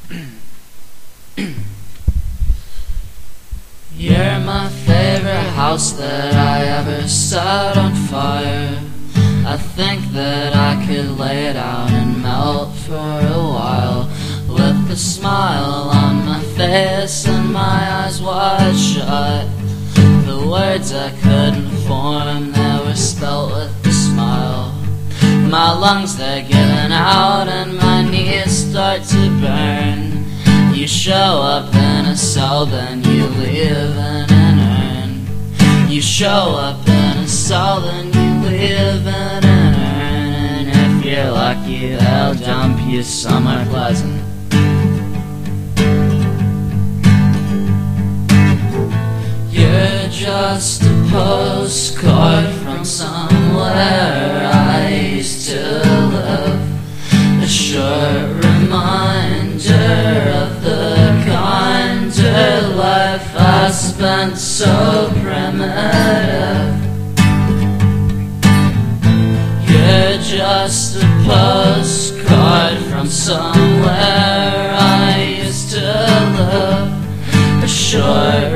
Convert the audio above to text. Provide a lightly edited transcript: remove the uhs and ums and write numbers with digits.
You're my favorite house that I ever set on fire. I think that I could lay down and melt for a while, with a smile on my face and my eyes wide shut. The words I couldn't form, they were spelt with a smile. My lungs, they're giving out and my knees start to burn. You show up in a cell, then you leave in an urn. You show up in a cell, then you leave in an urn. And if you're lucky, they'll dump you somewhere pleasant. You're just a postcard from somewhere I used to live, a short reminder of the kinder life I spent, so primitive. You're just a postcard from somewhere I used to live, a short